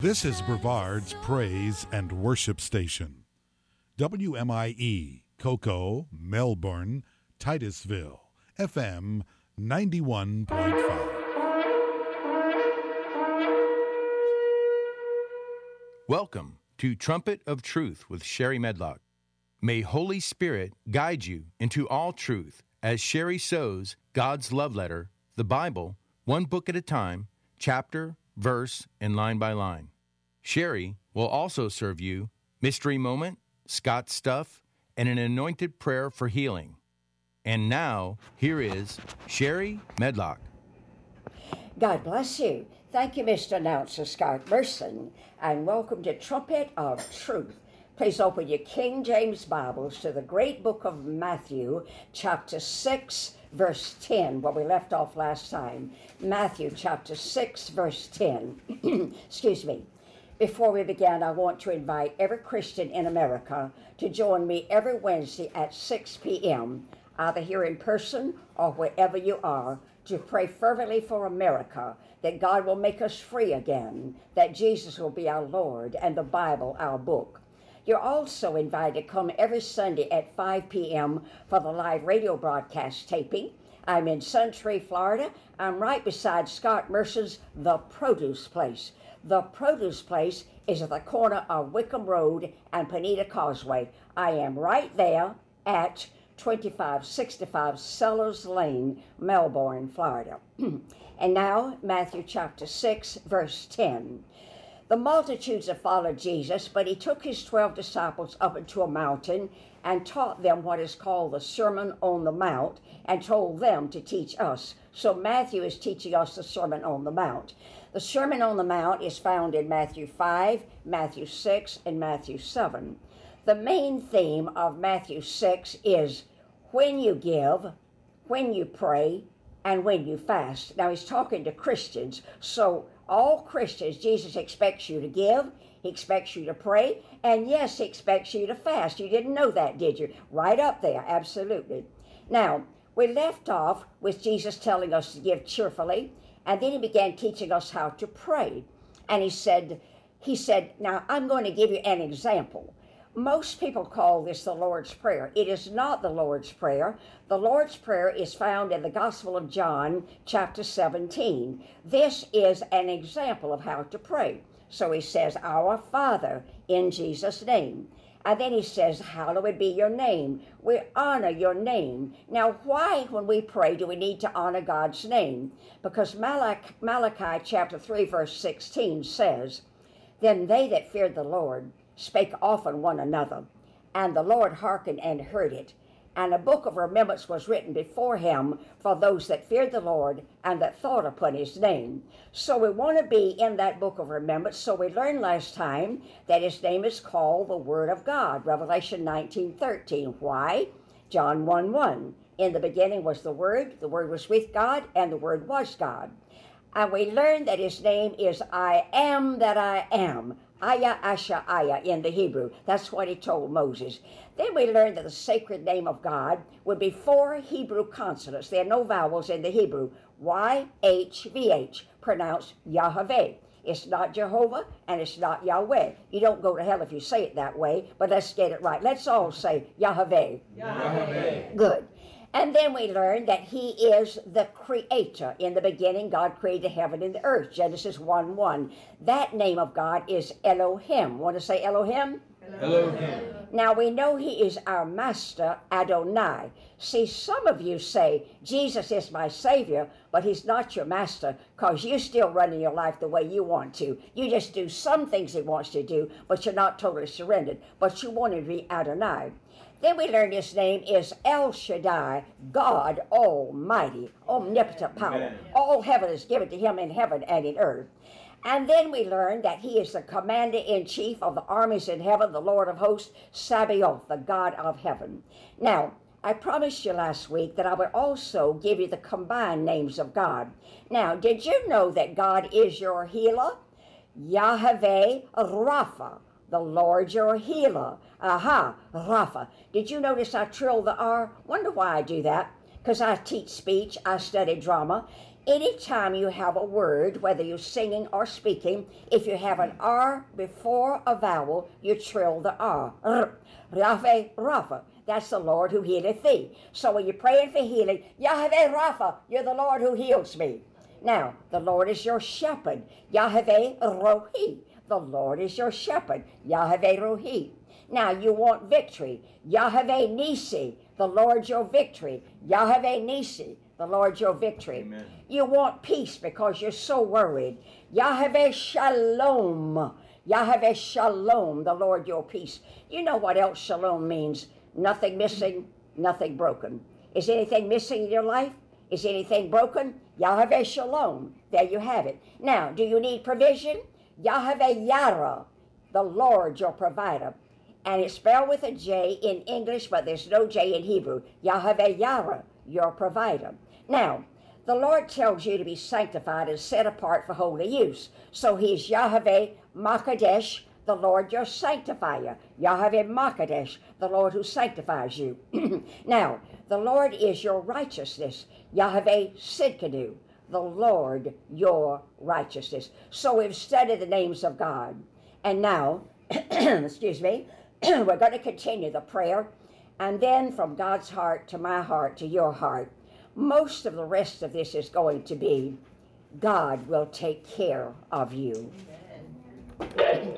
This is Brevard's Praise and Worship Station. WMIE, Cocoa, Melbourne, Titusville, FM 91.5. Welcome to Trumpet of Truth with Sherry Medlock. May Holy Spirit guide you into all truth as Sherry sows God's love letter, the Bible, one book at a time, chapter, verse, and line by line. Sherry will also serve you Mystery Moment, Scott's Stuff, and an anointed prayer for healing. And now, here is Sherry Medlock. God bless you. Thank you, Mr. Announcer Scott Merson, and welcome to Trumpet of Truth. Please open your King James Bibles to the great book of Matthew, chapter 6, verse 10, where we left off last time. Matthew, chapter 6, verse 10. Excuse me. Before we begin, I want to invite every Christian in America to join me every Wednesday at 6 p.m., either here in person or wherever you are, to pray fervently for America, that God will make us free again, that Jesus will be our Lord, and the Bible our book. You're also invited to come every Sunday at 5 p.m. for the live radio broadcast taping. I'm in Suntree, Florida. I'm right beside Scott Merson's The Produce Place. The Produce Place is at the corner of Wickham Road and Bonita Causeway. I am right there at 2565 Sellers Lane, Melbourne, Florida. And now, Matthew chapter 6, verse 10. The multitudes have followed Jesus, but he took his 12 disciples up into a mountain and taught them what is called the Sermon on the Mount, and told them to teach us. So Matthew is teaching us the Sermon on the Mount. The Sermon on the Mount is found in Matthew 5, Matthew 6, and Matthew 7. The main theme of Matthew 6 is when you give, when you pray, and when you fast. Now he's talking to Christians, so all Christians, Jesus expects you to give, he expects you to pray, and yes, he expects you to fast. You didn't know that, did you? Right up there, absolutely. Now, we left off with Jesus telling us to give cheerfully, and then he began teaching us how to pray. And he said, now I'm going to give you an example. Most people call this the Lord's Prayer. It is not the Lord's Prayer. The Lord's Prayer is found in the Gospel of John, chapter 17. This is an example of how to pray. So he says, Our Father, in Jesus' name. And then he says, Hallowed be your name. We honor your name. Now, why, when we pray, do we need to honor God's name? Because Malachi chapter 3, verse 16 says, Then they that feared the Lord spake often one another, and the Lord hearkened and heard it. And a book of remembrance was written before him for those that feared the Lord and that thought upon his name. So we want to be in that book of remembrance. So we learned last time that his name is called the Word of God, Revelation 19:13. Why? John 1:1. In the beginning was the Word was with God, and the Word was God. And we learned that his name is I am that I am. Aya, Asha, Aya in the Hebrew. That's what he told Moses. Then we learned that the sacred name of God would be 4 Hebrew consonants. There are no vowels in the Hebrew. Y-H-V-H, pronounced Yahweh. It's not Jehovah, and it's not Yahweh. You don't go to hell if you say it that way, but let's get it right. Let's all say Yahweh. Yahweh. Good. And then we learned that he is the creator. In the beginning, God created heaven and the earth, Genesis 1:1. That name of God is Elohim. Want to say Elohim? Elohim. Now we know he is our master, Adonai. See, some of you say, Jesus is my Savior, but he's not your master because you're still running your life the way you want to. You just do some things he wants to do, but you're not totally surrendered. But you want to be Adonai. Then we learned his name is El Shaddai, God Almighty, omnipotent power. Amen. All heaven is given to him in heaven and in earth. And then we learned that he is the commander-in-chief of the armies in heaven, the Lord of hosts, Sabaoth, the God of heaven. Now, I promised you last week that I would also give you the combined names of God. Now, did you know that God is your healer? Yahweh Rapha, the Lord your healer. Aha, Rapha. Did you notice I trilled the R? Wonder why I do that. Because I teach speech, I study drama. Anytime you have a word, whether you're singing or speaking, if you have an R before a vowel, you trill the R. Yahweh Rapha. That's the Lord who healeth thee. So when you're praying for healing, Yahweh Rapha, you're the Lord who heals me. Now, the Lord is your shepherd. Yahweh Rohi. The Lord is your shepherd. Yahweh Rohi. Now, you want victory. Yahweh Nisi. The Lord your victory. Yahweh Nisi. The Lord your victory. Amen. You want peace because you're so worried. Yahweh Shalom. Yahweh Shalom, the Lord your peace. You know what else Shalom means? Nothing missing, nothing broken. Is anything missing in your life? Is anything broken? Yahweh Shalom. There you have it. Now, do you need provision? Yahweh Yara, the Lord your provider. And it's spelled with a J in English, but there's no J in Hebrew. Yahweh Yara, your provider. Now, the Lord tells you to be sanctified and set apart for holy use. So he's Yahweh Makadesh, the Lord your sanctifier. Yahweh Makadesh, the Lord who sanctifies you. Now, the Lord is your righteousness. Yahweh Sidkenu, the Lord your righteousness. So we've studied the names of God. And now, excuse me, we're going to continue the prayer. And then from God's heart to my heart to your heart, most of the rest of this is going to be, God will take care of you. 10.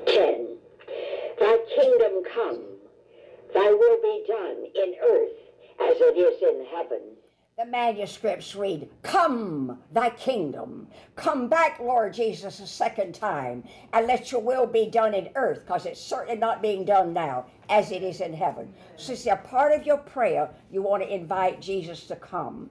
Thy kingdom come, thy will be done in earth as it is in heaven. The manuscripts read, come, thy kingdom. Come back, Lord Jesus, a second time, and let your will be done in earth, because it's certainly not being done now, as it is in heaven. So it's a part of your prayer, you want to invite Jesus to come.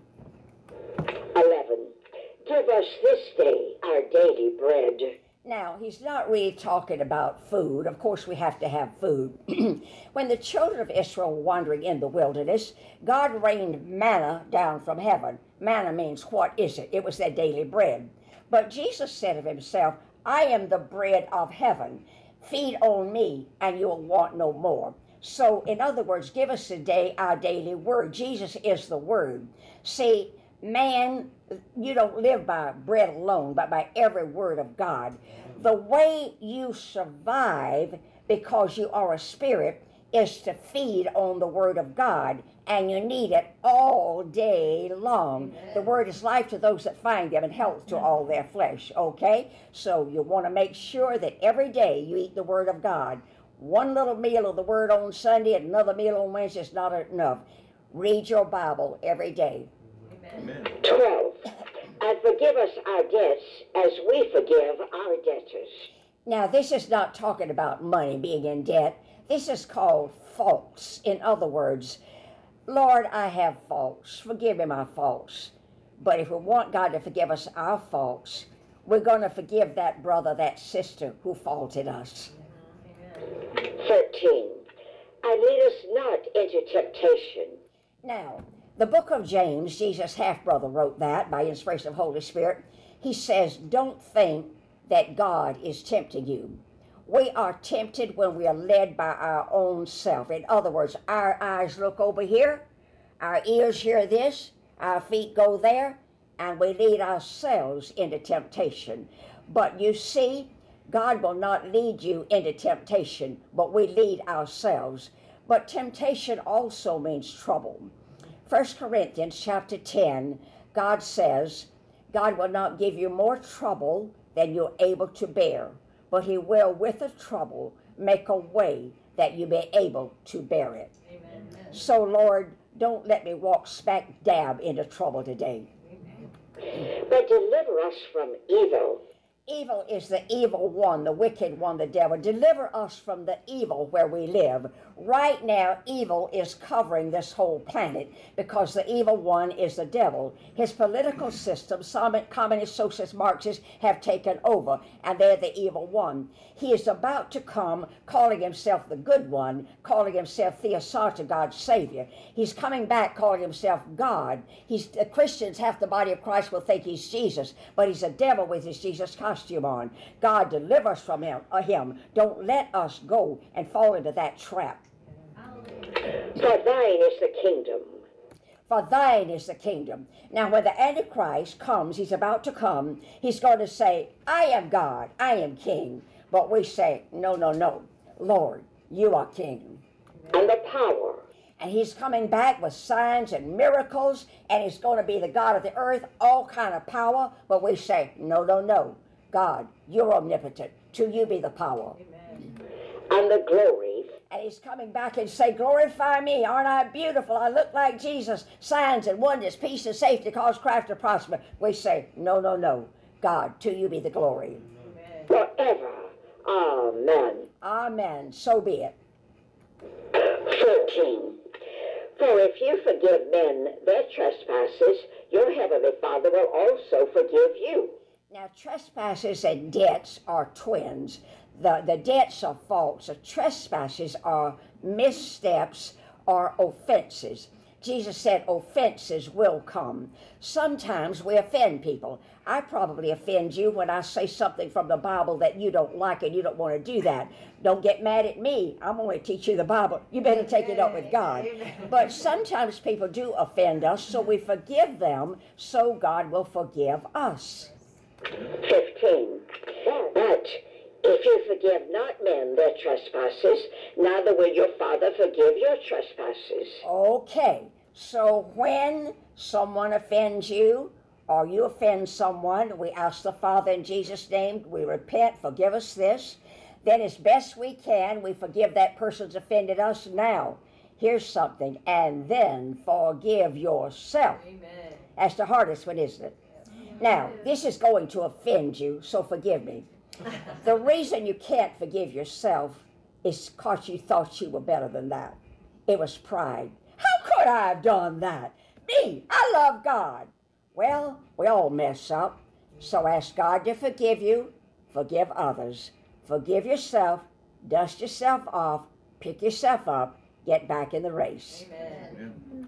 11. Give us this day our daily bread. Now, he's not really talking about food. Of course, we have to have food. When the children of Israel were wandering in the wilderness, God rained manna down from heaven. Manna means, what is it? It was their daily bread. But Jesus said of himself, I am the bread of heaven. Feed on me, and you'll want no more. So, in other words, give us today our daily word. Jesus is the word. See, man, you don't live by bread alone, but by every word of God. The way you survive, because you are a spirit, is to feed on the word of God, and you need it all day long. The word is life to those that find them and health to all their flesh, okay? So you want to make sure that every day you eat the word of God. One little meal of the word on Sunday and another meal on Wednesday is not enough. Read your Bible every day. Amen. 12. And forgive us our debts as we forgive our debtors. Now, this is not talking about money, being in debt. This is called faults. In other words, Lord, I have faults. Forgive me my faults. But if we want God to forgive us our faults, we're going to forgive that brother, that sister who faulted us. 13. And lead us not into temptation. Now, the book of James, Jesus' half-brother wrote that by inspiration of Holy Spirit. He says, don't think that God is tempting you. We are tempted when we are led by our own self. In other words, our eyes look over here, our ears hear this, our feet go there, and we lead ourselves into temptation. But you see, God will not lead you into temptation, but we lead ourselves. But temptation also means trouble. 1 Corinthians chapter 10, God says, God will not give you more trouble than you're able to bear, but he will, with the trouble, make a way that you be able to bear it. Amen. So, Lord, don't let me walk smack dab into trouble today. Amen. But deliver us from evil. Evil is the evil one, the wicked one, the devil. Deliver us from the evil where we live. Right now, evil is covering this whole planet because the evil one is the devil. His political system, some communist, socialist, Marxists have taken over, and they're the evil one. He is about to come calling himself the good one, calling himself Theosarta, God's Savior. He's coming back calling himself God. The Christians, half the body of Christ will think he's Jesus, but he's a devil with his Jesus costume on. God, deliver us from him. Don't let us go and fall into that trap. For thine is the kingdom. For thine is the kingdom. Now, when the Antichrist comes, he's about to come, he's going to say, I am God, I am king. But we say, no, no, no. Lord, you are king. And the power. And he's coming back with signs and miracles, and he's going to be the God of the earth, all kind of power. But we say, no, no, no. God, you're omnipotent. To you be the power. Amen. And the glory. And he's coming back and say, glorify me. Aren't I beautiful? I look like Jesus. Signs and wonders, peace and safety, cause craft to prosper. We say, no, no, no. God, to you be the glory. Amen. Forever. Amen. Amen. So be it. 14. For if you forgive men their trespasses, your heavenly Father will also forgive you. Now, trespasses and debts are twins. The debts are faults. The trespasses are missteps or offenses. Jesus said offenses will come. Sometimes we offend people. I probably offend you when I say something from the Bible that you don't like and you don't want to do that. Don't get mad at me. I'm only teach you the Bible. You better take it up with God. But sometimes people do offend us, so we forgive them so God will forgive us. 15. But if you forgive not men their trespasses, neither will your Father forgive your trespasses. Okay, so when someone offends you, or you offend someone, we ask the Father in Jesus' name, we repent, forgive us this. Then as best we can, we forgive that person's offended us. Now, here's something, and then forgive yourself. Amen. That's the hardest one, isn't it? Now, this is going to offend you, so forgive me. The reason you can't forgive yourself is because you thought you were better than that. It was pride. How could I have done that? Me, I love God. Well, we all mess up, so ask God to forgive you, forgive others. Forgive yourself, dust yourself off, pick yourself up, get back in the race. Amen.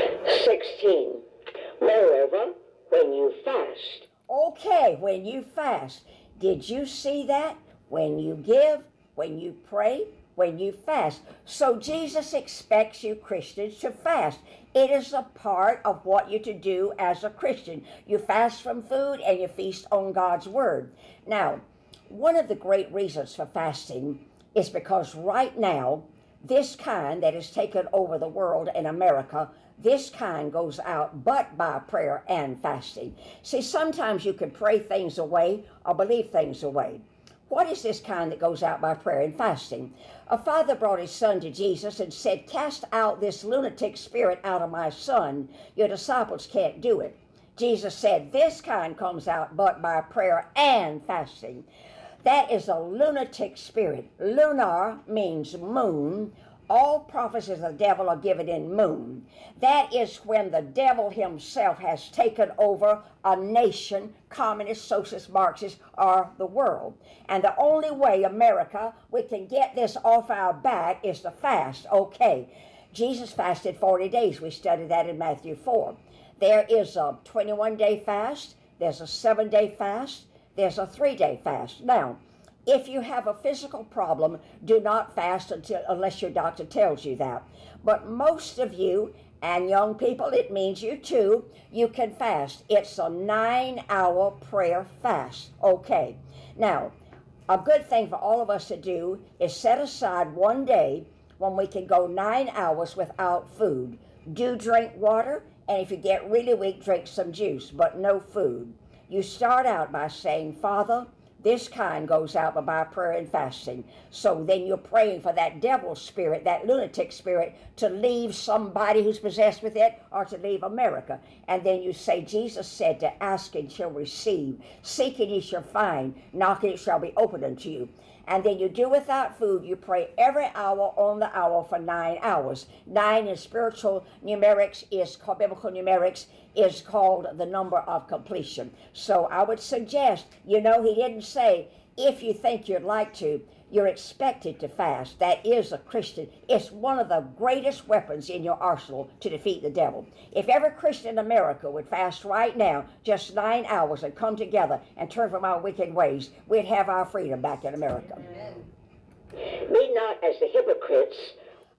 16. Moreover, when you fast. Okay, when you fast. Did you see that? When you give, when you pray, when you fast. So Jesus expects you Christians to fast. It is a part of what you're to do as a Christian. You fast from food and you feast on God's Word. Now, one of the great reasons for fasting is because right now, this kind that has taken over the world in America, this kind goes out but by prayer and fasting. See, sometimes you can pray things away or believe things away. What is this kind that goes out by prayer and fasting? A father brought his son to Jesus and said, cast out this lunatic spirit out of my son. Your disciples can't do it. Jesus said, this kind comes out but by prayer and fasting. That is a lunatic spirit. Lunar means moon. All prophecies of the devil are given in moon. That is when the devil himself has taken over a nation, communist, socialist, Marxist, or the world. And the only way, America, we can get this off our back is to fast. Okay, Jesus fasted 40 days. We studied that in Matthew 4. There is a 21-day fast. There's a 7-day fast. There's a 3-day fast. Now, if you have a physical problem, do not fast unless your doctor tells you that. But most of you, and young people, it means you too, you can fast. It's a 9-hour prayer fast. Okay. Now, a good thing for all of us to do is set aside one day when we can go 9 hours without food. Do drink water, and if you get really weak, drink some juice, but no food. You start out by saying, Father, this kind goes out by prayer and fasting. So then you're praying for that devil spirit, that lunatic spirit, to leave somebody who's possessed with it or to leave America. And then you say, Jesus said to ask and shall receive, seek and ye shall find, knock and it shall be opened unto you. And then you do without food. You pray every hour on the hour for 9 hours. 9 in spiritual numerics is called, biblical numerics is called the number of completion. So I would suggest, he didn't say, if you think you'd like to, you're expected to fast. That is a Christian. It's one of the greatest weapons in your arsenal to defeat the devil. If every Christian in America would fast right now, just 9 hours, and come together and turn from our wicked ways, we'd have our freedom back in America. Amen. Be not as the hypocrites.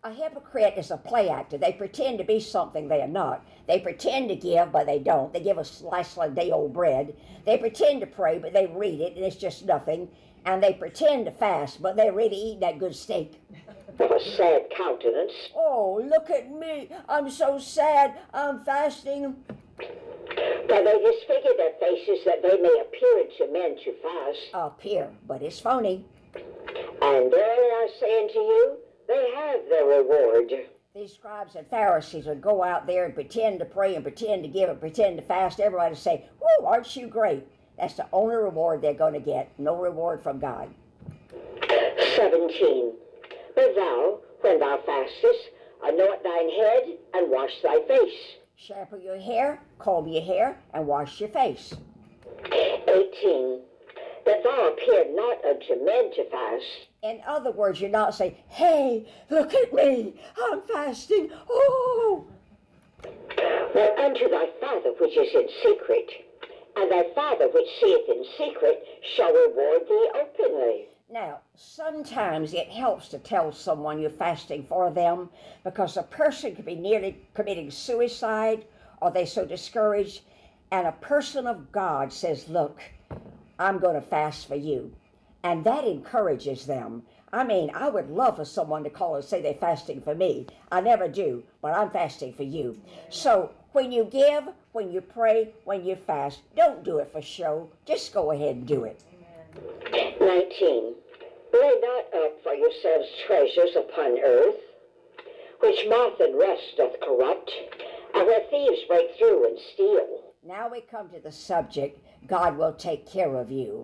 A hypocrite is a play actor. They pretend to be something they are not. They pretend to give, but they don't. They give a slice of day-old bread. They pretend to pray, but they read it, and it's just nothing. And they pretend to fast, but they really eat that good steak. Of a sad countenance. Oh, look at me. I'm so sad. I'm fasting. But they disfigure their faces that they may appear to men to fast. Appear, but it's phony. And verily I say unto you, they have their reward. These scribes and Pharisees would go out there and pretend to pray and pretend to give and pretend to fast. Everybody would say, "Whoa, aren't you great?" That's the only reward they're going to get. No reward from God. 17. But thou, when thou fastest, anoint thine head and wash thy face. Shampoo your hair, comb your hair, and wash your face. 18. That thou appear not unto men to fast. In other words, you're not saying, "Hey, look at me, I'm fasting, oh." But unto thy Father which is in secret, and thy Father which seeth in secret shall reward thee openly. Now, sometimes it helps to tell someone you're fasting for them, because a person could be nearly committing suicide, or they're so discouraged, and a person of God says, "Look, I'm going to fast for you." And that encourages them. I mean, I would love for someone to call and say they're fasting for me. I never do, but I'm fasting for you. So when you give, when you pray, when you fast, don't do it for show. Just go ahead and do it. 19. Lay not up for yourselves treasures upon earth, which moth and rust doth corrupt, and where thieves break through and steal. Now we come to the subject, God will take care of you.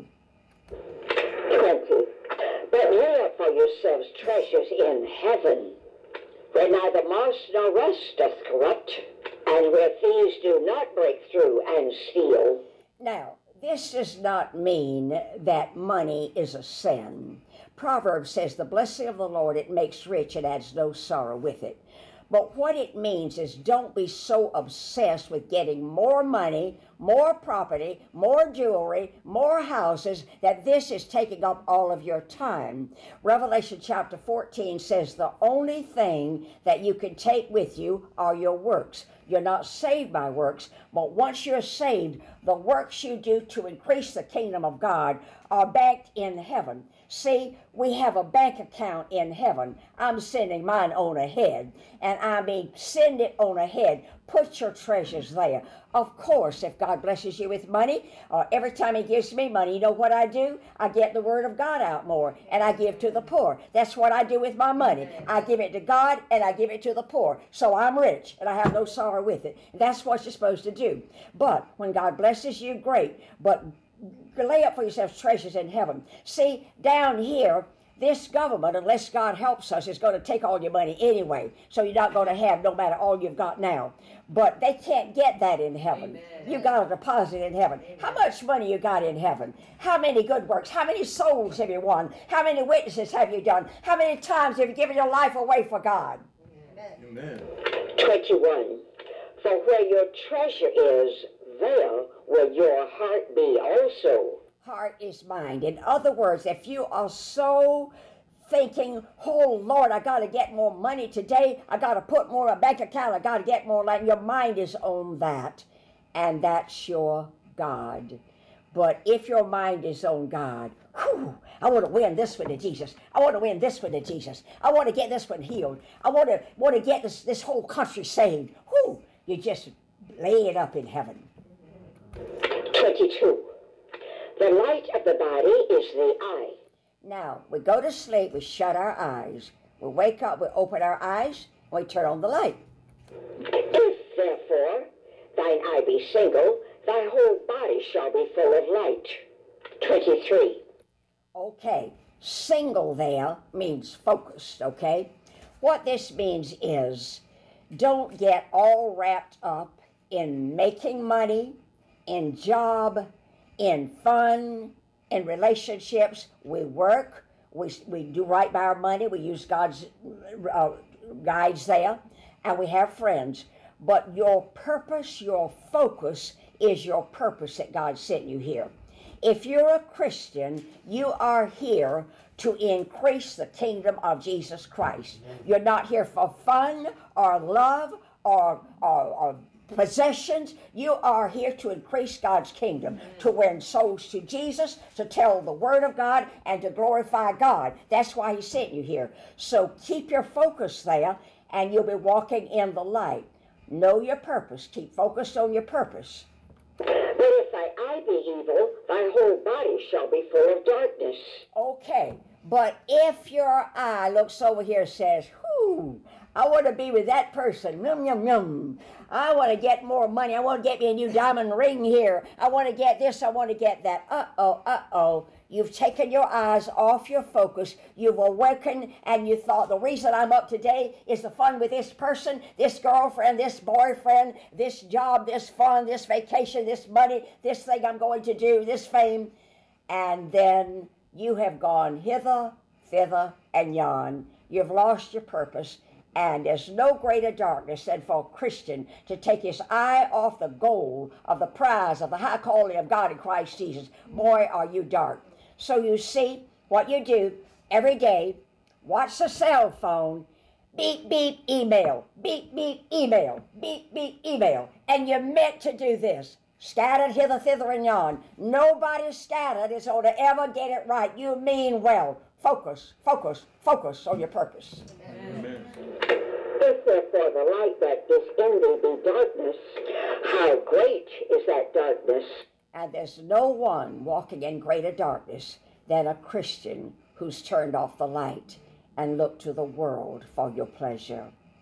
20. But lay up for yourselves treasures in heaven, where neither moth nor rust doth corrupt, and where thieves do not break through and steal. Now, this does not mean that money is a sin. Proverbs says, "The blessing of the Lord, it makes rich and adds no sorrow with it." But what it means is don't be so obsessed with getting more money, more property, more jewelry, more houses, that this is taking up all of your time. Revelation chapter 14 says the only thing that you can take with you are your works. You're not saved by works, but once you're saved, the works you do to increase the kingdom of God are banked in heaven. See, we have a bank account in heaven. I'm sending mine on ahead, and I mean send it on ahead. Put your treasures there. Of course, if God blesses you with money, or every time He gives me money, you know what I do? I get the Word of God out more, and I give to the poor. That's what I do with my money. I give it to God, and I give it to the poor. So I'm rich, and I have no sorrow with it. That's what you're supposed to do. But when God blesses you, great. But lay up for yourselves treasures in heaven. See, down here, this government, unless God helps us, is going to take all your money anyway. So you're not going to have no matter all you've got now. But they can't get that in heaven. Amen. You got a deposit in heaven. Amen. How much money you got in heaven? How many good works? How many souls have you won? How many witnesses have you done? How many times have you given your life away for God? Amen. 21. For where your treasure is, there will your heart be also. Heart is mind. In other words, if you are so thinking, "Oh Lord, I got to get more money today, I got to put more in a bank account, I got to get more land," your mind is on that, and that's your God. But if your mind is on God, whew, I want to win this one to Jesus. I want to win this one to Jesus. I want to get this one healed. I want to get this whole country saved. Whew, you just lay it up in heaven. 22. The light of the body is the eye. Now, we go to sleep, we shut our eyes. We wake up, we open our eyes, we turn on the light. If, therefore, thine eye be single, thy whole body shall be full of light. 23. Okay, single there means focused, okay? What this means is don't get all wrapped up in making money, in job, in fun, in relationships. We work, we do right by our money, we use God's guides there, and we have friends. But your purpose, your focus is your purpose that God sent you here. If you're a Christian, you are here to increase the kingdom of Jesus Christ. You're not here for fun or love or possessions. You are here to increase God's kingdom, to win souls to Jesus, to tell the word of God, and to glorify God. That's why he sent you here. So keep your focus there, and you'll be walking in the light. Know your purpose. Keep focused on your purpose. But if thy eye be evil, thy whole body shall be full of darkness. Okay, but if your eye looks over here and says, whoo, I want to be with that person, yum, yum, yum. I want to get more money. I want to get me a new diamond ring here. I want to get this. I want to get that. Uh-oh. You've taken your eyes off your focus. You've awakened and you thought, the reason I'm up today is the fun with this person, this girlfriend, this boyfriend, this job, this fun, this vacation, this money, this thing I'm going to do, this fame. And then you have gone hither, thither, and yon. You've lost your purpose. And there's no greater darkness than for a Christian to take his eye off the goal of the prize of the high calling of God in Christ Jesus. Boy, are you dark. So you see what you do every day. Watch the cell phone. Beep, beep, email. Beep, beep, email. Beep, beep, email. And you're meant to do this. Scattered hither, thither, and yon. Nobody scattered is going to ever get it right. You mean well. Focus, focus, focus on your purpose. Amen. If therefore the light that is in thee be darkness, how great is that darkness? And there's no one walking in greater darkness than a Christian who's turned off the light and looked to the world for your pleasure.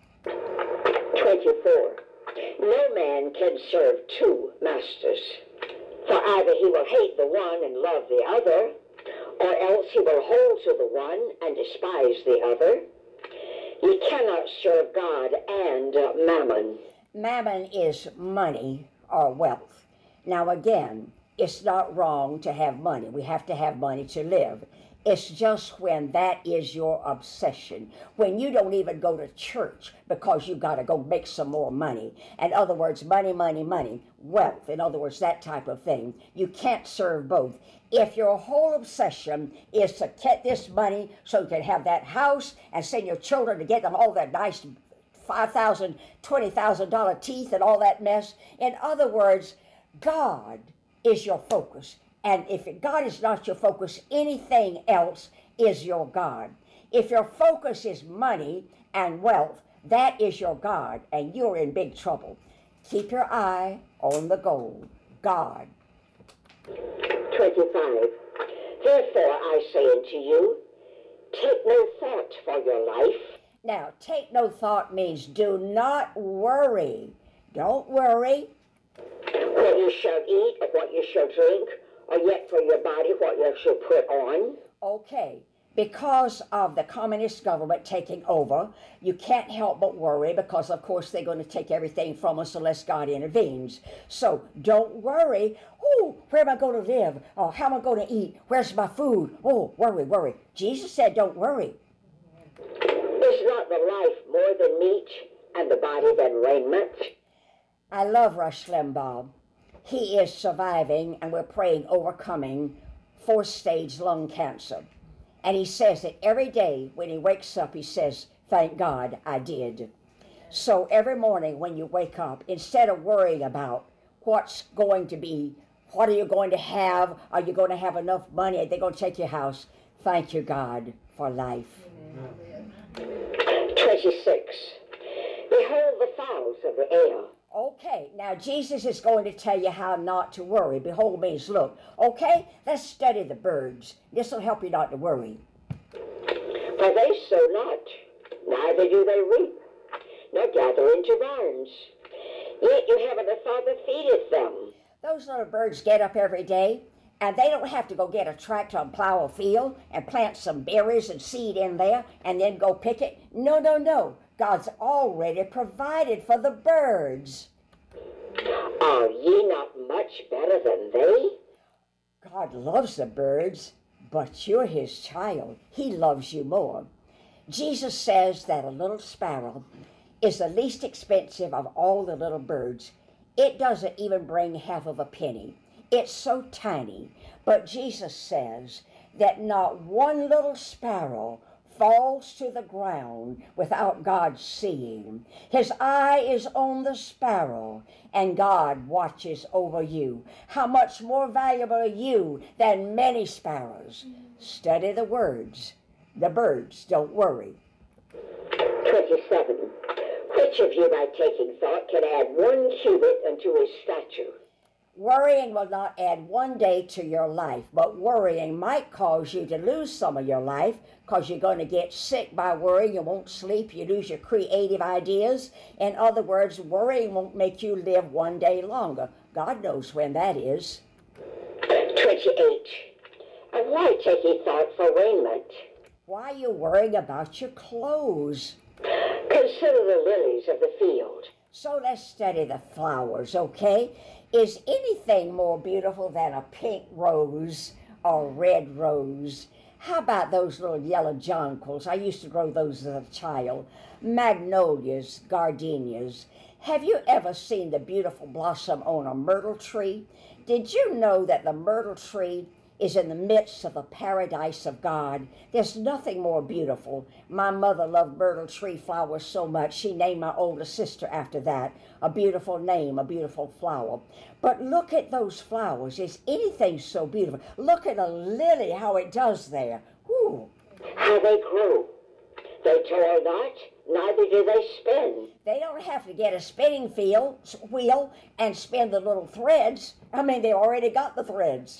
24. No man can serve two masters, for either he will hate the one and love the other, or else he will hold to the one and despise the other. You cannot serve God and mammon. Mammon is money or wealth. Now again, it's not wrong to have money. We have to have money to live. It's just when that is your obsession, when you don't even go to church because you got to go make some more money. In other words, money, money, money, wealth. In other words, that type of thing. You can't serve both. If your whole obsession is to get this money so you can have that house and send your children to get them all that nice $5,000, $20,000 teeth and all that mess. In other words, God is your focus. And if God is not your focus, anything else is your God. If your focus is money and wealth, that is your God, and you're in big trouble. Keep your eye on the goal, God. 25. Therefore I say unto you, take no thought for your life. Now, take no thought means do not worry. Don't worry. What you shall eat or what you shall drink, or yet for your body what you shall put on. Okay, because of the communist government taking over, you can't help but worry because, of course, they're going to take everything from us unless God intervenes. So don't worry. Oh, where am I going to live? Oh, how am I going to eat? Where's my food? Oh, worry. Jesus said don't worry. Is not the life more than meat and the body than raiment? I love Rush Limbaugh. He is surviving, and we're praying, overcoming 4th-stage lung cancer. And he says that every day when he wakes up, he says, thank God I did. So every morning when you wake up, instead of worrying about what's going to be, what are you going to have, are you going to have enough money, are they going to take your house, thank you, God, for life. Amen. 26. Behold the fowls of the air. Okay, now Jesus is going to tell you how not to worry. Behold means look. Okay, let's study the birds. This will help you not to worry. For they sow not, neither do they reap, nor gather into barns. Yet your heavenly Father feedeth them. Those little birds get up every day, and they don't have to go get a tractor and plow a field and plant some berries and seed in there and then go pick it. No. God's already provided for the birds. Are ye not much better than they? God loves the birds, but you're his child. He loves you more. Jesus says that a little sparrow is the least expensive of all the little birds. It doesn't even bring half of a penny. It's so tiny. But Jesus says that not one little sparrow falls to the ground without God seeing. His eye is on the sparrow, and God watches over you. How much more valuable are you than many sparrows? Study the words. The birds don't worry. 27. Which of you, by taking thought, can add 1 cubit unto his stature? Worrying will not add 1 day to your life, but worrying might cause you to lose some of your life because you're going to get sick by worrying. You won't sleep. You lose your creative ideas. In other words, worrying won't make you live 1 day longer. God knows when that is. 28. And why take ye thought for raiment? Why are you worrying about your clothes? Consider the lilies of the field. So let's study the flowers, okay? Is anything more beautiful than a pink rose or red rose? How about those little yellow jonquils? I used to grow those as a child. Magnolias, gardenias. Have you ever seen the beautiful blossom on a myrtle tree? Did you know that the myrtle tree is in the midst of the paradise of God? There's nothing more beautiful. My mother loved myrtle tree flowers so much, she named my older sister after that. A beautiful name, a beautiful flower. But look at those flowers. Is anything so beautiful? Look at a lily, how it does there. Whew. How they grow. They toil not, neither do they spin. They don't have to get a spinning wheel and spin the little threads. I mean, they already got the threads.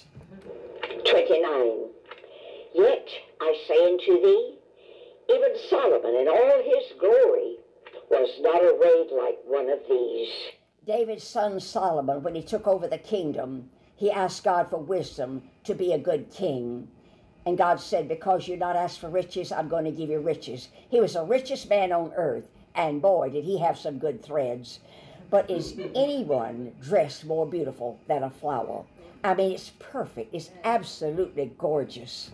29. Yet I say unto thee, even Solomon in all his glory was not arrayed like one of these. David's son Solomon, when he took over the kingdom, he asked God for wisdom to be a good king. And God said, because you're not asked for riches, I'm going to give you riches. He was the richest man on earth, and boy, did he have some good threads. But is anyone dressed more beautiful than a flower? I mean, it's perfect. It's absolutely gorgeous.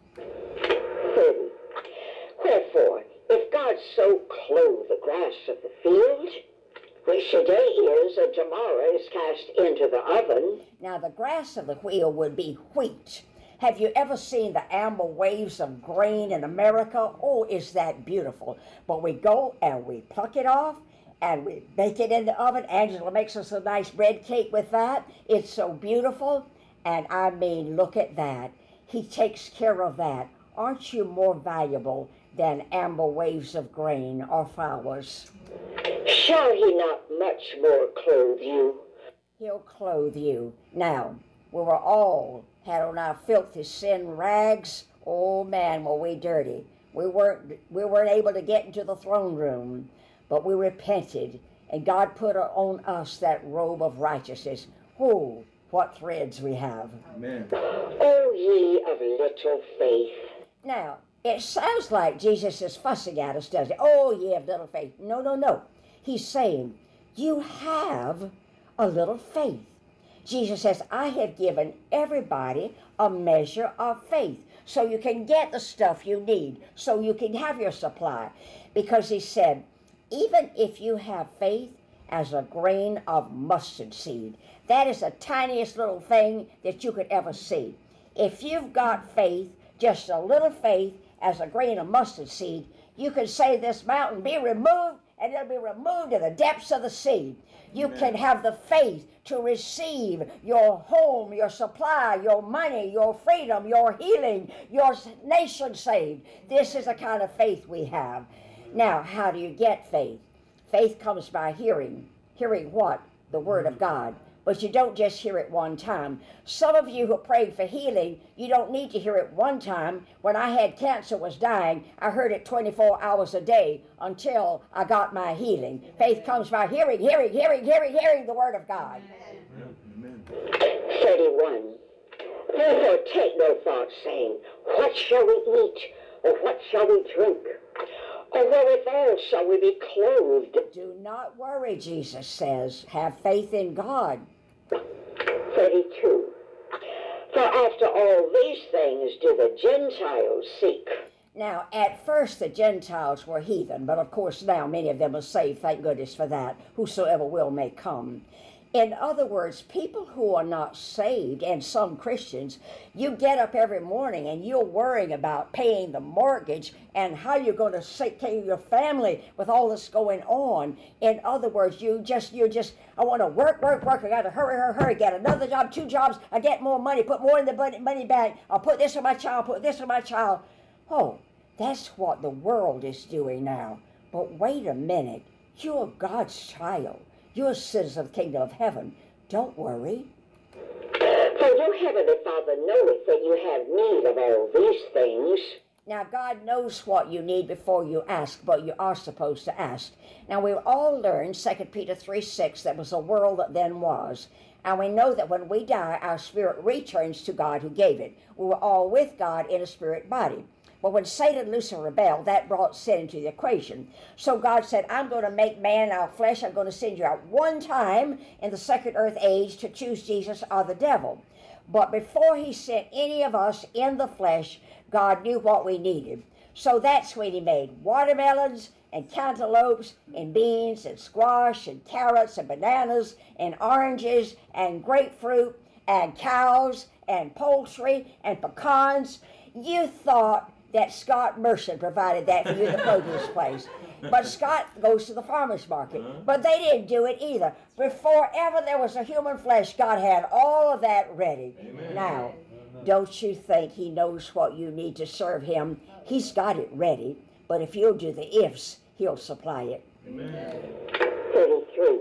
30. Wherefore, if God so clothe the grass of the field, which today is and tomorrow is cast into the oven. Now, the grass of the wheel would be wheat. Have you ever seen the amber waves of grain in America? Oh, is that beautiful. But we go and we pluck it off and we bake it in the oven. Angela makes us a nice bread cake with that. It's so beautiful. And I mean, look at that. He takes care of that. Aren't you more valuable than amber waves of grain or flowers? Shall he not much more clothe you? He'll clothe you. Now, we were all had on our filthy sin rags. Oh man, were we dirty. We weren't able to get into the throne room, but we repented, and God put on us that robe of righteousness. Oh, what threads we have. Amen. O ye of little faith. Now, it sounds like Jesus is fussing at us, doesn't it? Oh, ye of little faith. No, no, no. He's saying, you have a little faith. Jesus says, I have given everybody a measure of faith so you can get the stuff you need, so you can have your supply. Because he said, even if you have faith as a grain of mustard seed, that is the tiniest little thing that you could ever see. If you've got faith, just a little faith as a grain of mustard seed, you can say this mountain, be removed, and it'll be removed to the depths of the sea. You can have the faith to receive your home, your supply, your money, your freedom, your healing, your nation saved. This is the kind of faith we have. Now, how do you get faith? Faith comes by hearing. Hearing what? The Word of God. But you don't just hear it one time. Some of you who prayed for healing, you don't need to hear it one time. When I had cancer, was dying, I heard it 24 hours a day until I got my healing. Faith comes by hearing the Word of God. Amen. 31. Therefore take no thought, saying, what shall we eat? Or what shall we drink? Or wherewithal shall we be clothed? Do not worry, Jesus says. Have faith in God. 32. For after all these things do the Gentiles seek. Now, at first the Gentiles were heathen, but of course now many of them are saved, thank goodness for that. Whosoever will may come. In other words, people who are not saved, and some Christians, you get up every morning and you're worrying about paying the mortgage and how you're going to take care of your family with all this going on. In other words, you're just, I want to work. I got to hurry, get another job, 2 jobs. I get more money, put more in the money bank. I'll put this on my child, put this on my child. Oh, that's what the world is doing now. But wait a minute, you're God's child. You're a citizen of the kingdom of heaven. Don't worry. For your heavenly Father knoweth that you have need of all these things. Now, God knows what you need before you ask, but you are supposed to ask. Now, we've all learned 2 Peter 3:6, that was a world that then was. And we know that when we die, our spirit returns to God who gave it. We were all with God in a spirit body. But when Satan and Lucifer rebelled, that brought sin into the equation. So God said, I'm going to make man out of flesh. I'm going to send you out one time in the second earth age to choose Jesus or the devil. But before he sent any of us in the flesh, God knew what we needed. So that's when he made watermelons and cantaloupes and beans and squash and carrots and bananas and oranges and grapefruit and cows and poultry and pecans. You thought that Scott Merson provided that for you, the produce place. But Scott goes to the farmer's market. But they didn't do it either. Before ever there was a human flesh, God had all of that ready. Amen. Now, don't you think he knows what you need to serve him? He's got it ready. But if you'll do the ifs, he'll supply it. Amen. 33.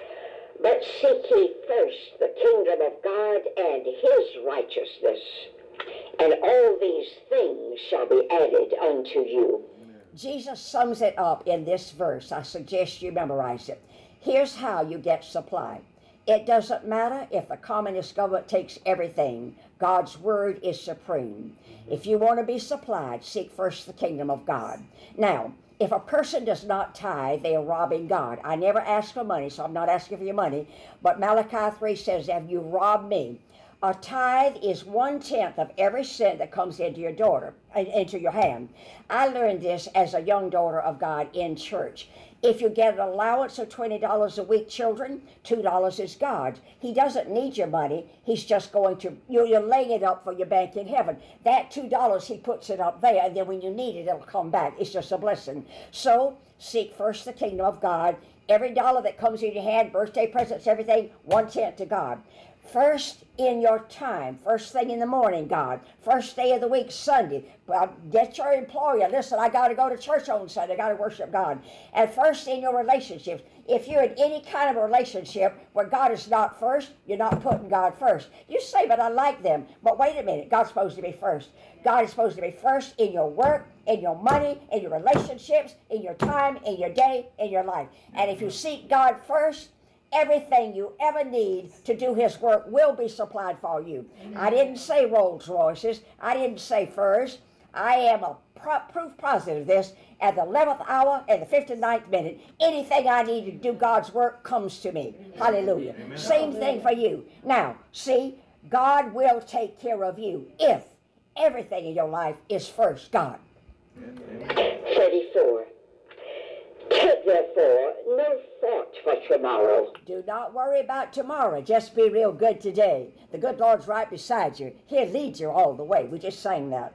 But seek ye first the kingdom of God and his righteousness, and all these things shall be added unto you. Jesus sums it up in this verse. I suggest you memorize it. Here's how you get supply. It doesn't matter if the communist government takes everything. God's word is supreme. If you want to be supplied, seek first the kingdom of God. Now, if a person does not tithe, they are robbing God. I never ask for money, so I'm not asking for your money. But Malachi 3 says, have you robbed me? A tithe is 1/10 of every cent that comes into your hand. I learned this as a young daughter of God in church. If you get an allowance of $20 a week, children, $2 is God's. He doesn't need your money. He's just going to, you're laying it up for your bank in heaven. That $2, he puts it up there, and then when you need it, it'll come back. It's just a blessing. So seek first the kingdom of God. Every dollar that comes in your hand, birthday presents, everything, 1/10 to God. First in your time, first thing in the morning, God. First day of the week, Sunday. Get your employer. Listen, I got to go to church on Sunday. I got to worship God. And first in your relationships. If you're in any kind of a relationship where God is not first, you're not putting God first. You say, but I like them. But wait a minute. God's supposed to be first. God is supposed to be first in your work, in your money, in your relationships, in your time, in your day, in your life. And if you seek God first, everything you ever need to do his work will be supplied for you. Amen. I didn't say Rolls Royces. I didn't say furs. I am a proof positive of this. At the 11th hour and the 59th minute, anything I need to do God's work comes to me. Amen. Hallelujah. Amen. Same thing for you. Now, see, God will take care of you if everything in your life is first God. Amen. 34. Take therefore no thought for tomorrow. Do not worry about tomorrow. Just be real good today. The good Lord's right beside you. He'll lead you all the way. We just sang that.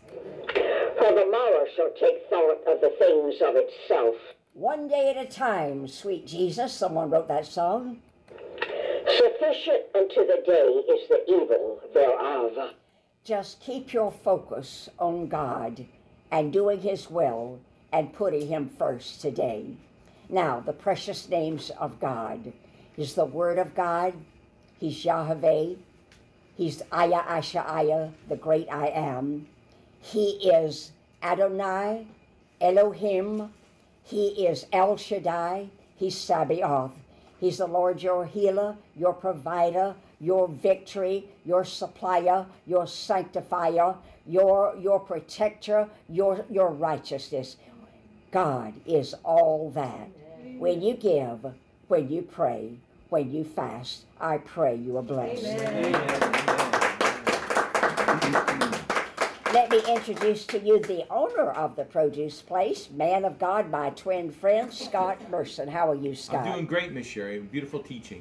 For the morrow shall take thought of the things of itself. One day at a time, sweet Jesus. Someone wrote that song. Sufficient unto the day is the evil thereof. Just keep your focus on God and doing his will and putting him first today. Now, the precious names of God is the Word of God. He's Yahweh. He's Aya Asha'aya, the great I am. He is Adonai, Elohim. He is El Shaddai. He's Sabaoth. He's the Lord your healer, your provider, your victory, your supplier, your sanctifier, your protector, your righteousness. God is all that. When you give, when you pray, when you fast, I pray you are blessed. Amen. Let me introduce to you the owner of the produce place, man of God, my twin friend, Scott Merson. How are you, Scott? I'm doing great, Miss Sherry. Beautiful teaching.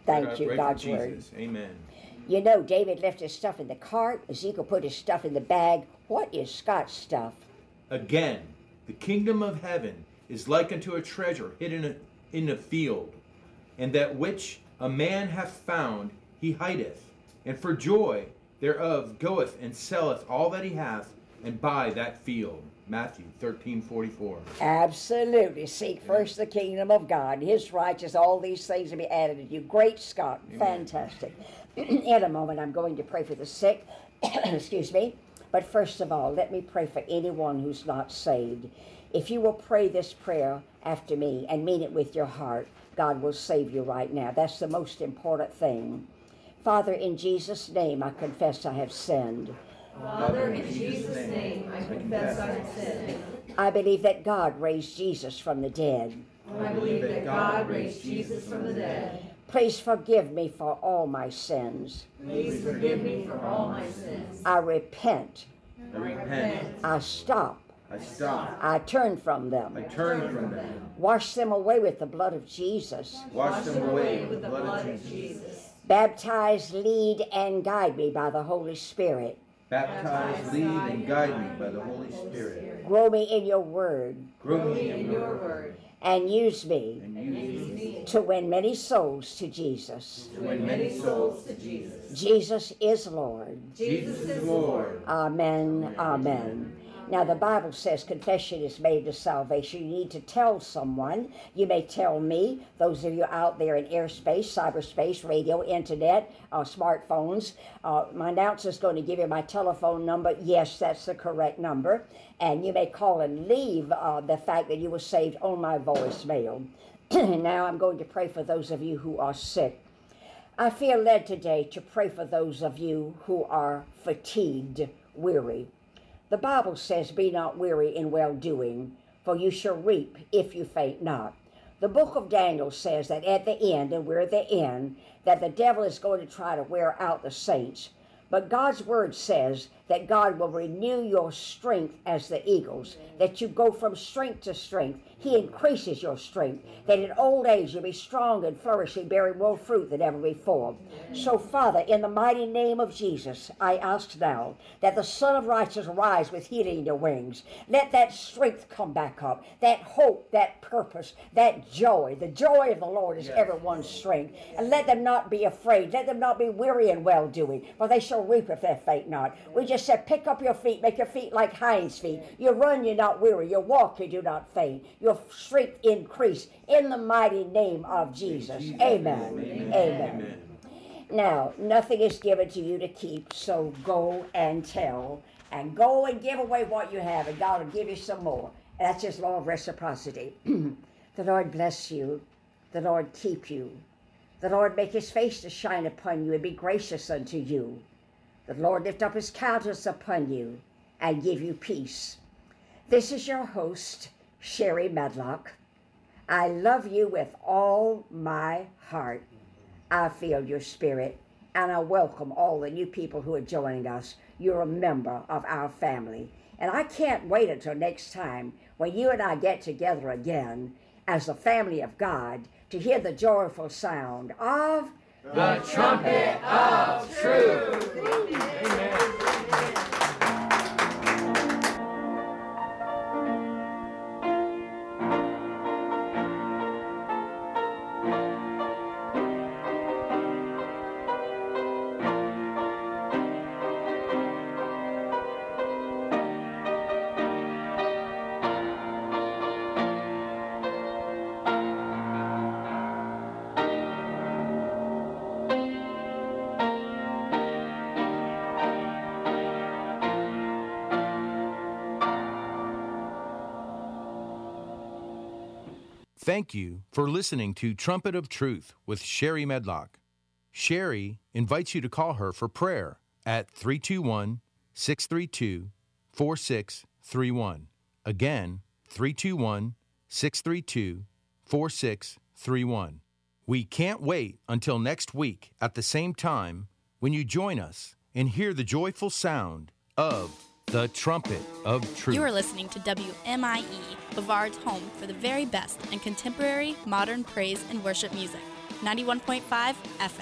Thank you, pray God's for word. Jesus. Amen. You know, David left his stuff in the cart. Ezekiel put his stuff in the bag. What is Scott's stuff? Again, the kingdom of heaven is like unto a treasure hidden in a field, and that which a man hath found he hideth, and for joy thereof goeth and selleth all that he hath, and buy that field. Matthew 13:44. Absolutely. Seek first the kingdom of God, his righteousness, all these things will be added to you. Great Scott. Amen. Fantastic. In a moment, I'm going to pray for the sick. Excuse me. But first of all, let me pray for anyone who's not saved. If you will pray this prayer after me and mean it with your heart, God will save you right now. That's the most important thing. Father, in Jesus' name, I confess I have sinned. Father, in Jesus' name, I confess I have sinned. I believe that God raised Jesus from the dead. I believe that God raised Jesus from the dead. Please forgive me for all my sins. Please forgive me for all my sins. I repent. I repent. I stop. I stop. I turn from them. I turn from them. Wash them away with the blood of Jesus. Wash them away with the blood of Jesus. Baptize, lead, and guide me by the Holy Spirit. Baptize, lead, and guide me by the Holy Spirit. Grow me in your word. Grow me in Your word. And use me and use me to win many souls to Jesus. to win many souls to Jesus. Jesus is Lord. Jesus is Lord. Amen. Amen. Now, the Bible says confession is made to salvation. You need to tell someone. You may tell me, those of you out there in airspace, cyberspace, radio, internet, smartphones. My announcer is going to give you my telephone number. Yes, that's the correct number. And you may call and leave the fact that you were saved on my voicemail. Now, I'm going to pray for those of you who are sick. I feel led today to pray for those of you who are fatigued, weary. The Bible says, be not weary in well-doing, for you shall reap if you faint not. The book of Daniel says that at the end, and we're at the end, that the devil is going to try to wear out the saints. But God's word says that God will renew your strength as the eagles, that you go from strength to strength. He increases your strength, that in old age you'll be strong and flourishing, bearing more fruit than ever before. So, Father, in the mighty name of Jesus, I ask now that the Son of Righteousness rise with healing in your wings. Let that strength come back up, that hope, that purpose, that joy. The joy of the Lord is everyone's strength. And let them not be afraid. Let them not be weary in well-doing, for they shall reap if they faint not. We just said, pick up your feet, make your feet like hinds' feet. You run, you're not weary. You walk, you do not faint. Your strength increase in the mighty name of Jesus. Amen. Amen. Now, nothing is given to you to keep, so go and tell. And go and give away what you have, and God will give you some more. And that's His law of reciprocity. The Lord bless you. The Lord keep you. The Lord make His face to shine upon you and be gracious unto you. The Lord lift up His countenance upon you and give you peace. This is your host, Sherry Medlock. I love you with all my heart. I feel your spirit, and I welcome all the new people who are joining us. You're a member of our family. And I can't wait until next time when you and I get together again as the family of God to hear the joyful sound of The trumpet of truth. Amen. Thank you for listening to Trumpet of Truth with Sherry Medlock. Sherry invites you to call her for prayer at 321-632-4631. Again, 321-632-4631. We can't wait until next week at the same time when you join us and hear the joyful sound of the Trumpet of Truth. You are listening to WMIE, Bavard's home for the very best in contemporary, modern praise and worship music. 91.5 FM.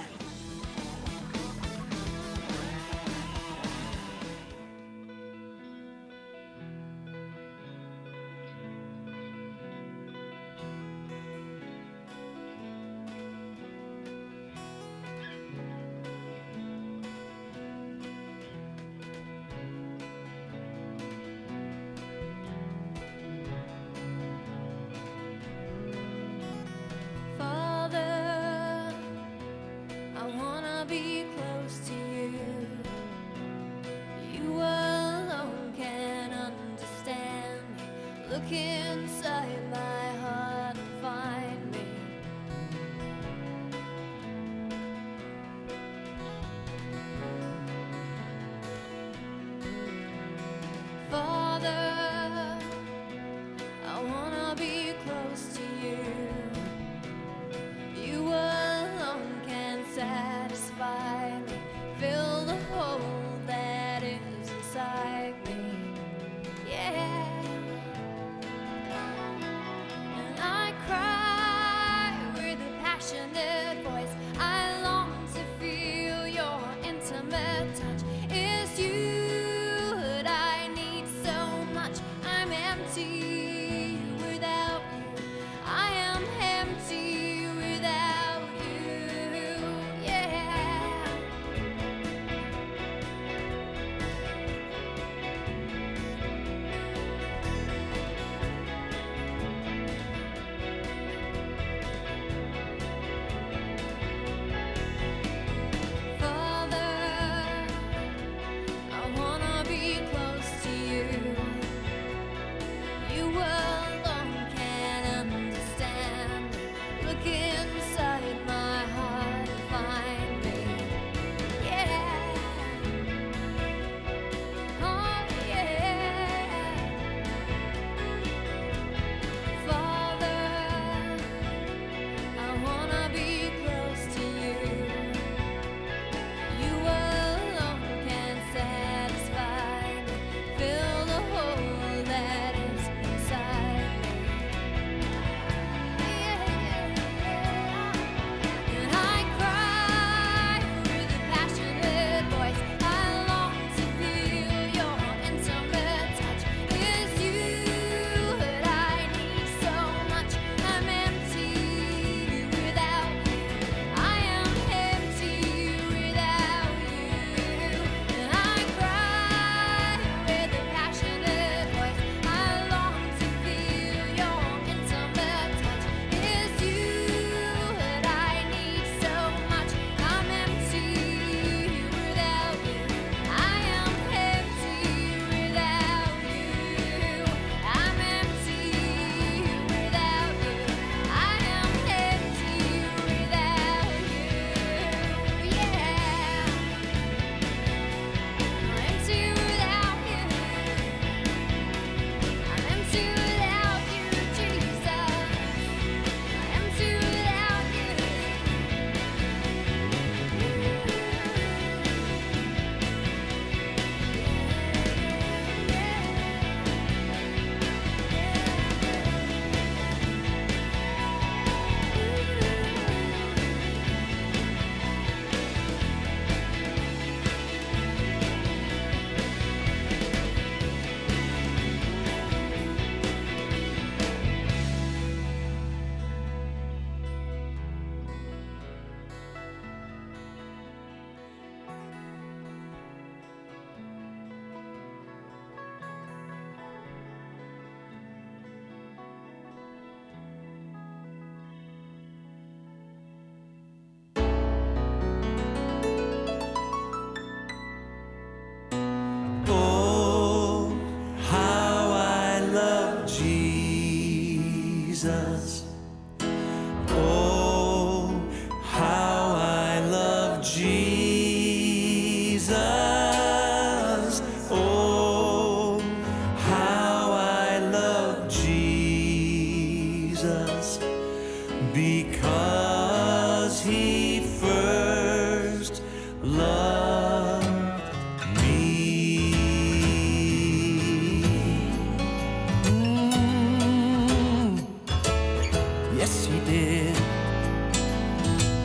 Yes, he did.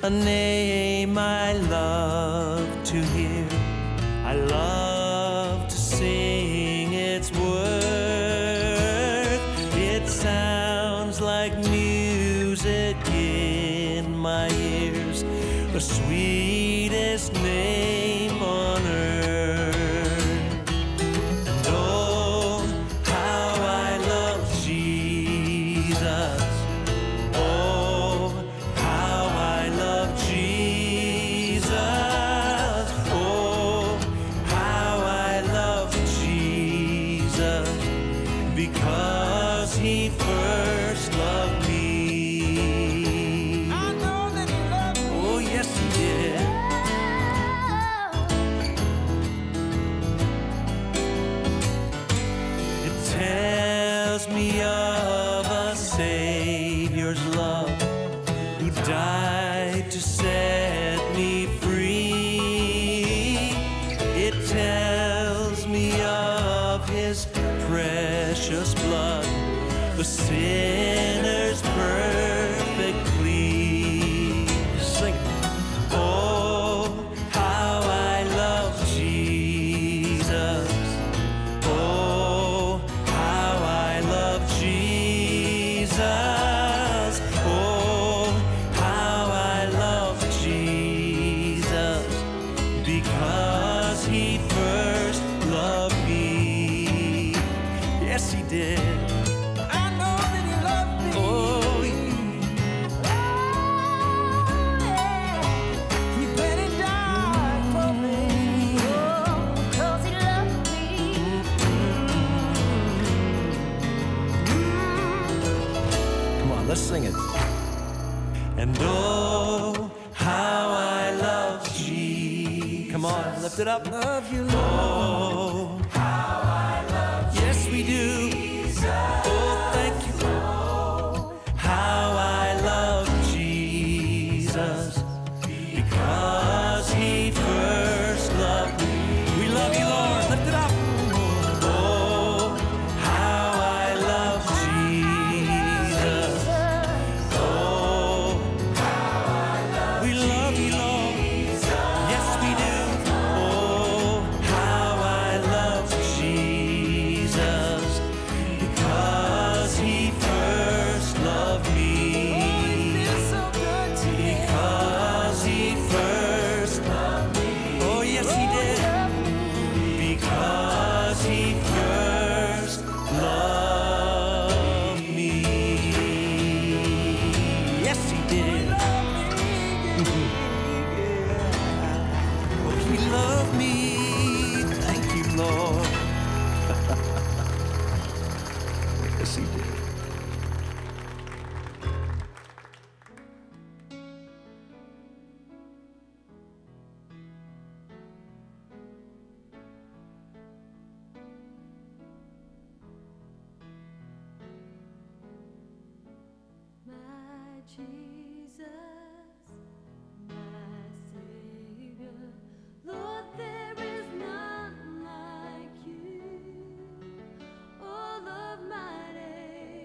a name I love to hear. I love to sing its worth. It sounds like music in my ears, the sweetest name on earth. And oh, how I love Jesus. Oh, how I love Jesus. Oh, how I love Jesus, because he first loved me. I know that he loved me. Oh, yes, he did. It tells me of a Savior's love, who died to set me free. It tells me of his precious blood, the sinner's perfect plea. Sing it. Oh, how I love Jesus. Oh, how I love Jesus. Oh, how I love Jesus, because he first loved me. Yes, he did. I know that he loved me. Oh, he went and died for me. Oh, 'cause he loved me. Come on, let's sing it. And oh, how I love Jesus. Come on, lift it up. Love you, Lord. Oh, how I love Jesus. Yes, we do. Oh, thank you. How I love Jesus, because he first loved me. We love you, Lord. Lift it up. Oh, how I love Jesus. Oh, we love you, Lord. Yes, we do. Oh, how I love Jesus, because he first loved me. Because he first loved me. Oh, yes, he did. Because he first loved me. Yes, he did. Oh, he loved me. Thank you, Lord. Yes, he did. My Jesus, my Savior, Lord, there is none like you. All of my days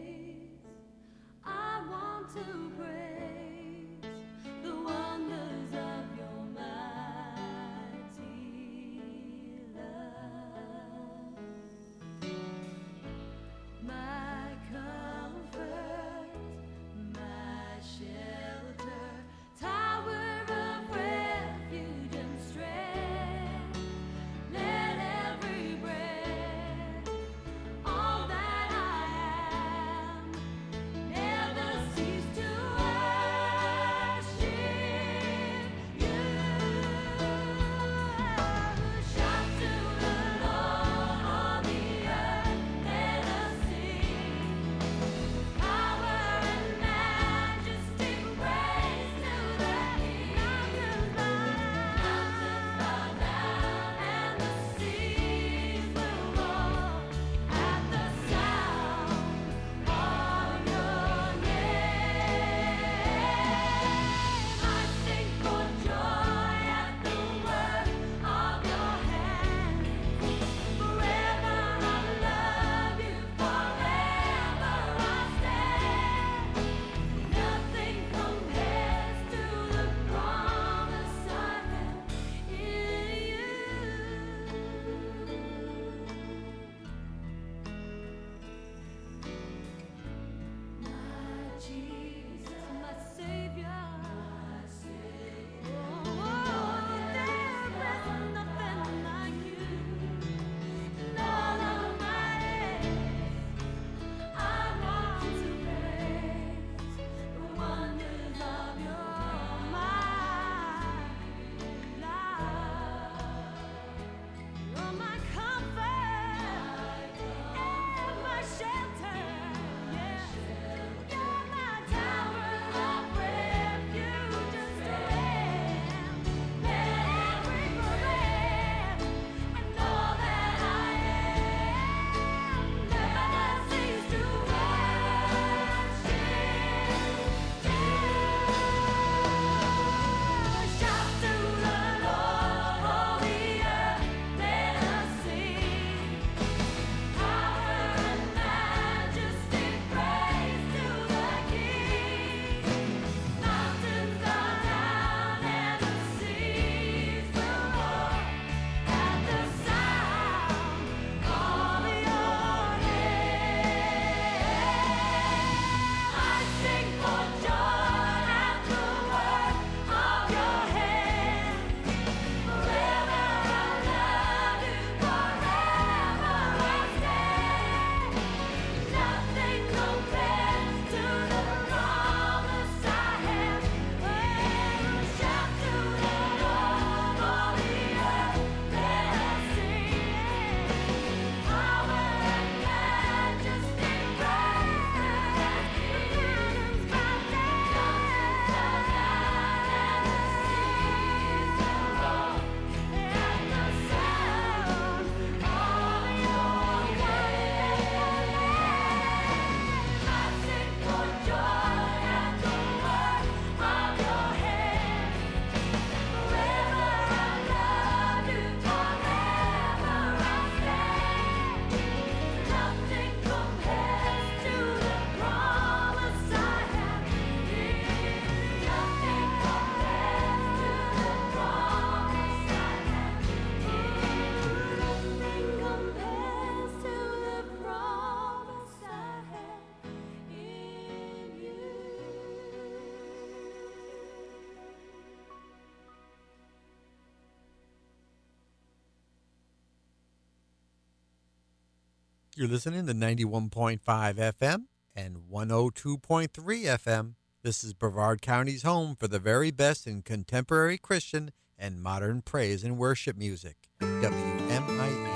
You're listening to 91.5 FM and 102.3 FM. This is Brevard County's home for the very best in contemporary Christian and modern praise and worship music. WMIE.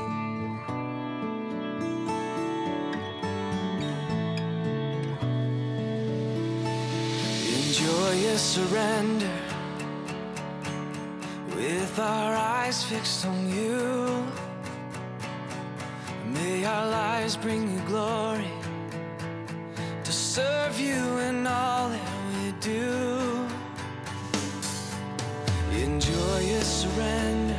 Enjoy your surrender with our eyes fixed on you. May our lives bring you glory to serve you in all that we do. Enjoy your surrender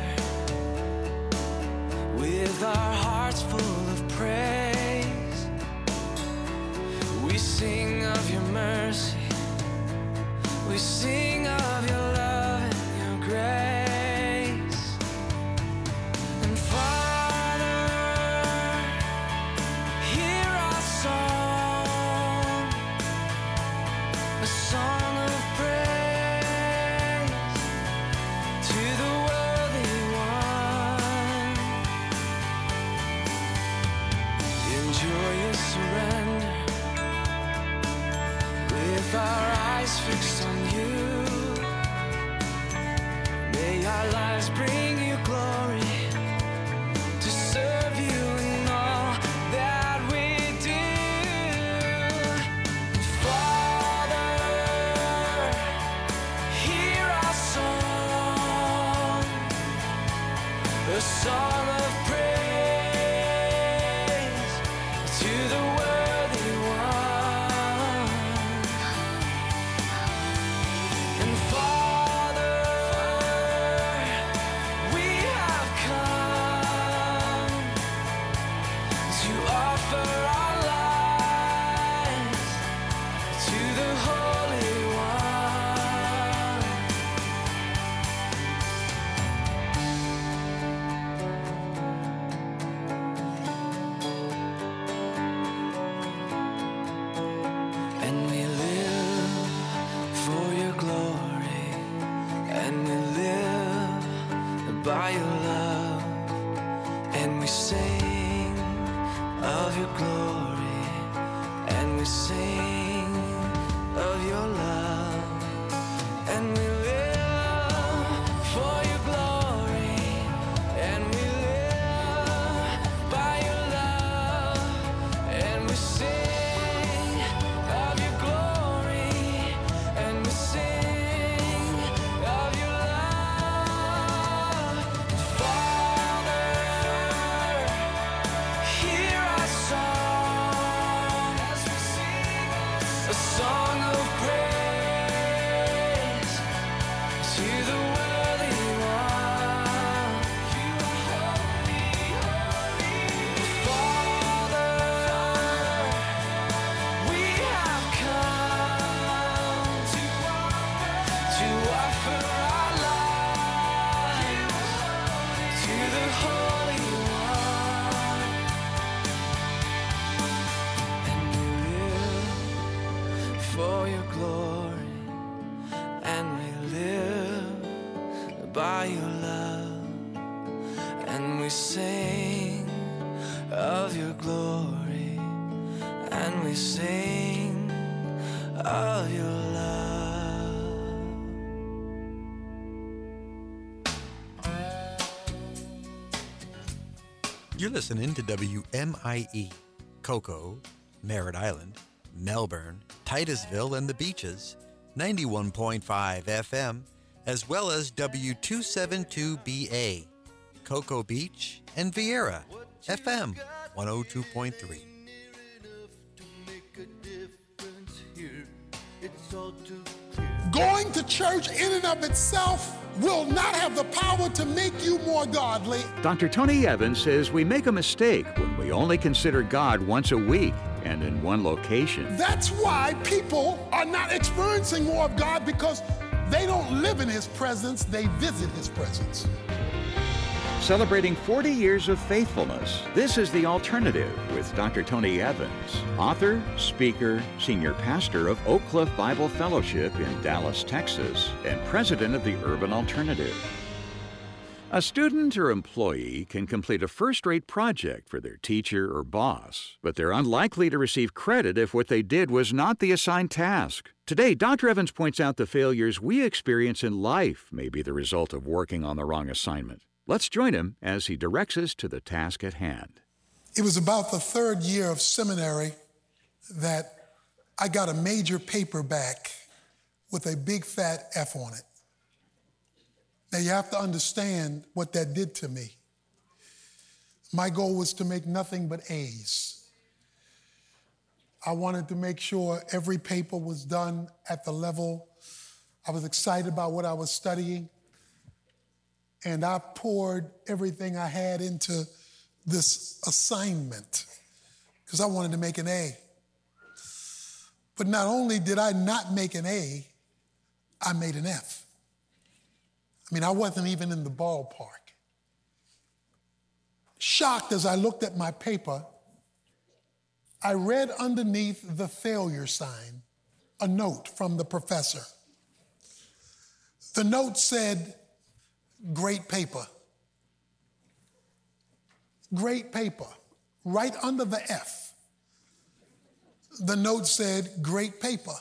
with our hearts full of praise. We sing of your mercy, we sing of your love and your grace. And Father, hear our song, a song of praise to the worthy one. Enjoy your surrender with our eyes fixed on you. May our lives bring you glory to serve you in all that we do. Father, hear our song, a song of praise to the worthy one. And Father, we have come to offer our lives to the Holy One. And we live for your glory, and we live by your love, and we sing of your glory, and we sing of your love, and we live for your glory, and we live by your love, and we sing of your glory, and we sing of your love. Father, hear our song as we sing a song of praise to the worthy one. You are holy, holy. Father, we have come to offer our lives to the Holy One. And we live for your glory, and we live by your love, and we sing of your glory, and we sing of your love. You're listening to WMIE, Cocoa, Merritt Island, Melbourne, Titusville, and the Beaches, 91.5 FM, as well as W272BA, Cocoa Beach, and Vieira, FM 102.3. Going to church in and of itself will not have the power to make you more godly. Dr. Tony Evans says we make a mistake when we only consider God once a week and in one location. That's why people are not experiencing more of God, because they don't live in His presence, they visit His presence. Celebrating 40 years of faithfulness, this is The Alternative with Dr. Tony Evans, author, speaker, senior pastor of Oak Cliff Bible Fellowship in Dallas, Texas, and president of the Urban Alternative. A student or employee can complete a first-rate project for their teacher or boss, but they're unlikely to receive credit if what they did was not the assigned task. Today, Dr. Evans points out the failures we experience in life may be the result of working on the wrong assignment. Let's join him as he directs us to the task at hand. It was about the third year of seminary that I got a major paper back with a big fat F on it. Now you have to understand what that did to me. My goal was to make nothing but A's. I wanted to make sure every paper was done at the level. I was excited about what I was studying, and I poured everything I had into this assignment because I wanted to make an A. But not only did I not make an A, I made an F. I mean, I wasn't even in the ballpark. Shocked as I looked at my paper, I read underneath the failure sign a note from the professor. The note said, "Great paper." Great paper. Right under the F, the note said, "Great paper."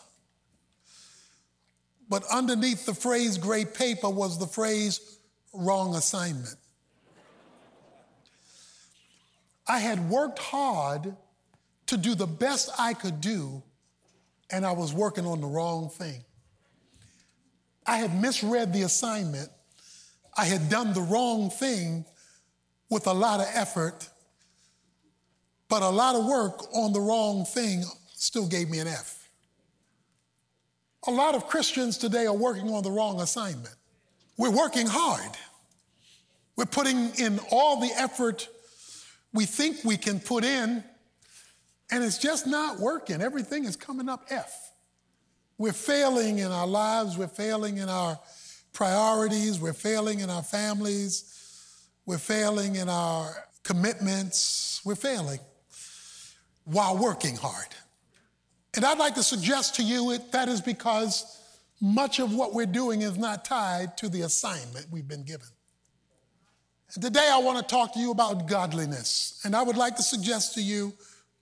But underneath the phrase "great paper" was the phrase "wrong assignment." I had worked hard to do the best I could do, and I was working on the wrong thing. I had misread the assignment. I had done the wrong thing with a lot of effort, but a lot of work on the wrong thing still gave me an F. A lot of Christians today are working on the wrong assignment. We're working hard. We're putting in all the effort we think we can put in, and it's just not working. Everything is coming up F. We're failing in our lives. We're failing in our priorities. We're failing in our families. We're failing in our commitments. We're failing while working hard. And I'd like to suggest to you that is because much of what we're doing is not tied to the assignment we've been given. And today I want to talk to you about godliness. And I would like to suggest to you